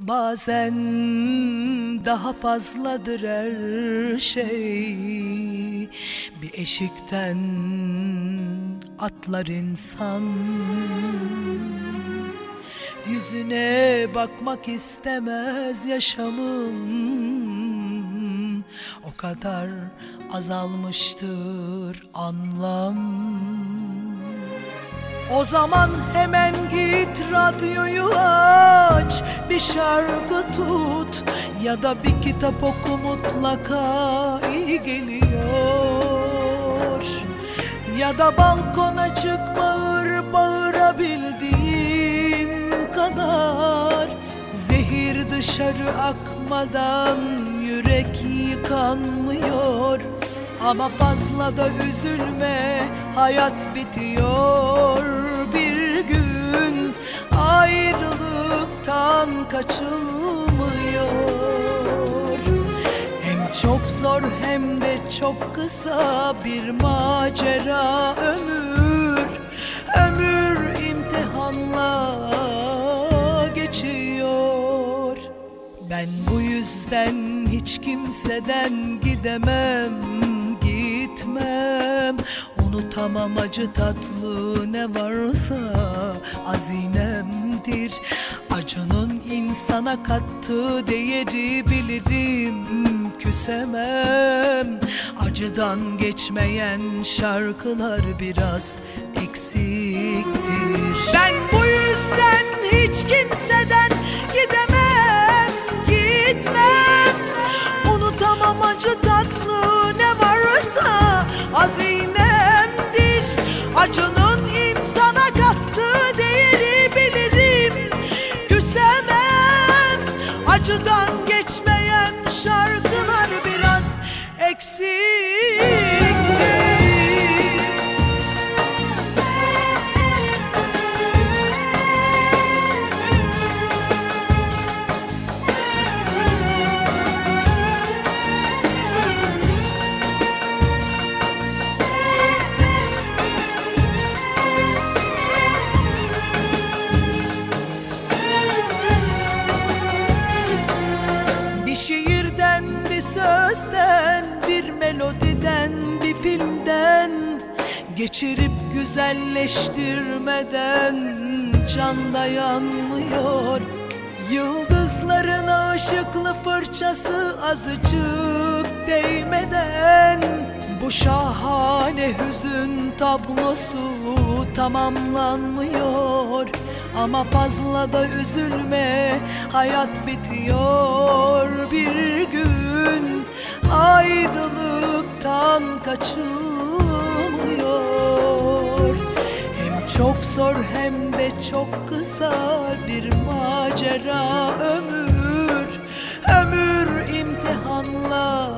Bazen daha fazladır her şey. Bir eşikten atlar insan, yüzüne bakmak istemez yaşamın. O kadar azalmıştır anlam. O zaman hemen git radyoyu aç, bir şarkı tut ya da bir kitap oku, mutlaka iyi geliyor. Ya da balkona çık, bağır bağırabildiğin kadar. Zehir dışarı akmadan yürek yıkanmıyor. Ama fazla da üzülme, hayat bitiyor bir gün. Ayrılıktan kaçılmıyor. Hem çok zor hem de çok kısa bir macera ömür. Ömür imtihanla geçiyor. Ben bu yüzden hiç kimseden gidemem, gitmem. Unutamam acı tatlı, ne varsa hazinemdir. Acının insana kattığı değeri bilirim, küsemem. Acıdan geçmeyen şarkılar biraz eksiktir. Ben bu yüzden hiç kimseden gidemem, gitmem. Unutamam acı tatlı, ne varsa hazinemdir. Acının insana kattığı değeri bilirim, küsemem. Acıdan geçmeyen şarkılar biraz eksiktir. Bir şiirden, bir sözden, bir melodiden, bir filmden geçirip güzelleştirmeden can dayanmıyor. Yıldızların ışıklı fırçası azıcık değmeden bu şahane hüzün tablosu tamamlanmıyor. Ama fazla da üzülme, hayat bitiyor bir gün. Ayrılıktan kaçılmıyor. Hem çok zor hem de çok kısa bir macera ömür. Ömür imtihanla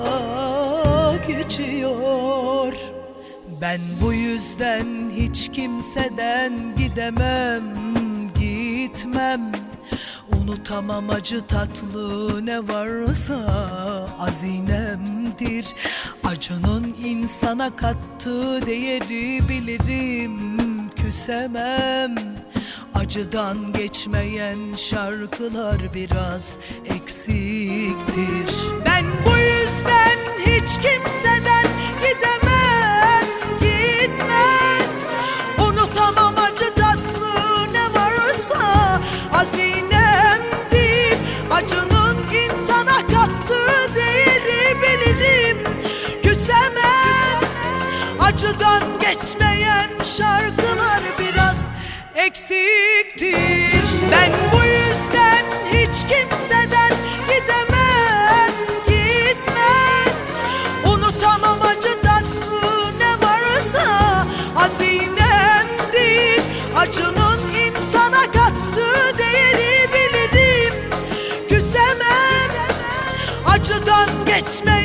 geçiyor. Ben bu yüzden hiç kimseden gidemem, gitmem. Unutamam acı tatlı, ne varsa hazinemdir. Acının insana kattığı değeri bilirim, küsemem. Acıdan geçmeyen şarkılar biraz eksiktir. Ben bu yüzden hiç kimseden gidemem, gitmem. Unutamam acı tatlı, ne varsa hazinemdir. Acının insana kattığı değeri bilirim, küsemem. Acıdan geçmeyen şarkılar biraz eksiktir. Ben bu yüzden hiç kimseden gidemem, gitmem. Unutamam acı tatlı, ne varsa hazinemdir. Acının insana kattığı değeri bilirim, küsemem. Acıdan geçme